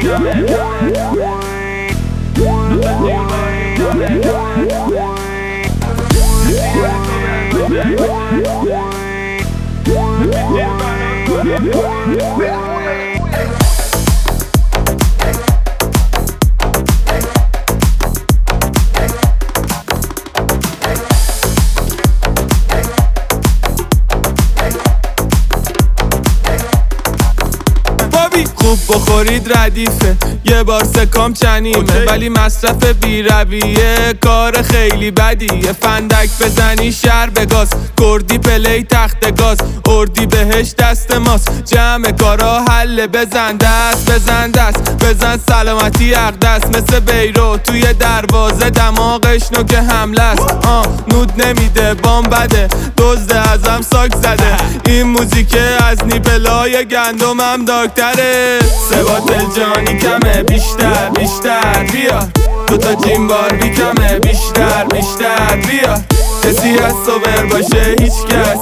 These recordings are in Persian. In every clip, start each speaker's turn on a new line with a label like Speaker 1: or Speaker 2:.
Speaker 1: خوب بخورید ردیفه، یه بار سکام چنیمه، ولی مصرف بی رویه کار خیلی بدیه. فندک بزنی شهر بگاز، کردی پلی تخت گاز، اردی بهش دست ماست، جمع کارا حل. بزن دست بزن دست بزن سلامتی اقدس، مثل بیرو توی دروازه دماغش نوک حمله است. نود نمیده بام بده، دزد ازم ساک زده، این موزیکه از نیپلای گندمم داکتره. سبات جانی کمه، بیشتر بیشتر بیار، دوتا جیم بار بی کمه، بیشتر بیشتر بیار. کسی از صبر باشه هیچ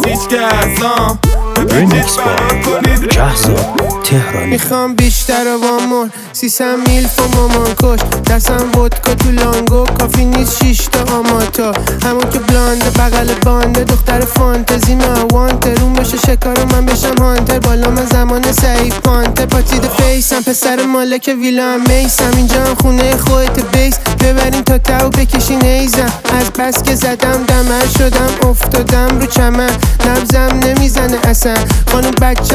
Speaker 1: کس
Speaker 2: ریمیکس با جهزاد تهرانی.
Speaker 3: میخوام بیشتر و وامور 300 میلف و مامان کش، دستم ودکا تو لانگو، کافی نیست 6 تا آماتا. همون که بلانده بغل بانده، دختر فانتزی موانته، روم بشه شکار و من بشم هانتر، بالا من زمان سعید پانته. پاتید فیسم پسر مالک ویلا میسم، اینجا هم خونه خودت بیس، ببرین تا تاو بکشین ایزم. از بس که زدم دمر شدم افتادم رو چمن، نبزم نمیزنه اصلا، خانوم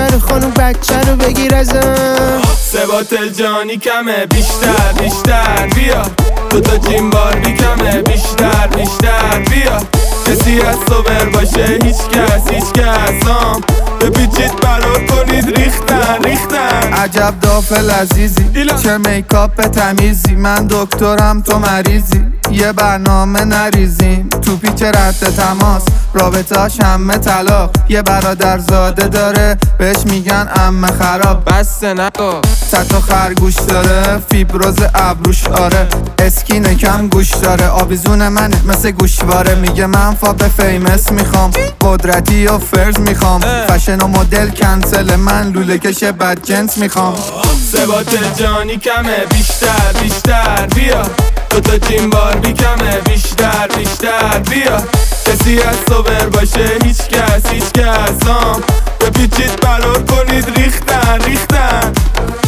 Speaker 3: بچه رو بگیر ازم.
Speaker 1: سبات جانی کمه، بیشتر بیشتر بیا، دوتا جیم بار بی کمه، بیشتر بیشتر بیا. کسی از صبر باشه هیچ کس بپیچید برار کنید ریختن.
Speaker 4: عجب داف لذیذی، چه میکاپ تمیزی، من دکترم تو مریضی، یه برنامه نریزیم تو پیچ رد تماس، رابطه‌اش همه طلاق، یه برادر زاده داره بهش میگن عمه خراب.
Speaker 1: بس نکن
Speaker 4: صد خرگوش داره، فیبروز ابروش آره، اسکین کم گوش داره، آویزون منه مثل گوشواره، میگه من فاپ فیمس میخوام، قدرتی و فرز میخوام، فشن و مدل کنسل، من لوله کش بد جنس میخوام.
Speaker 1: سبات جانی کمه، بیشتر بیشتر بیا، دوتا جیم بار بی کمه، بیشتر بیشتر بیا. کسی از صبر باشه هیچ کس بپیچید برار کنید ریختن.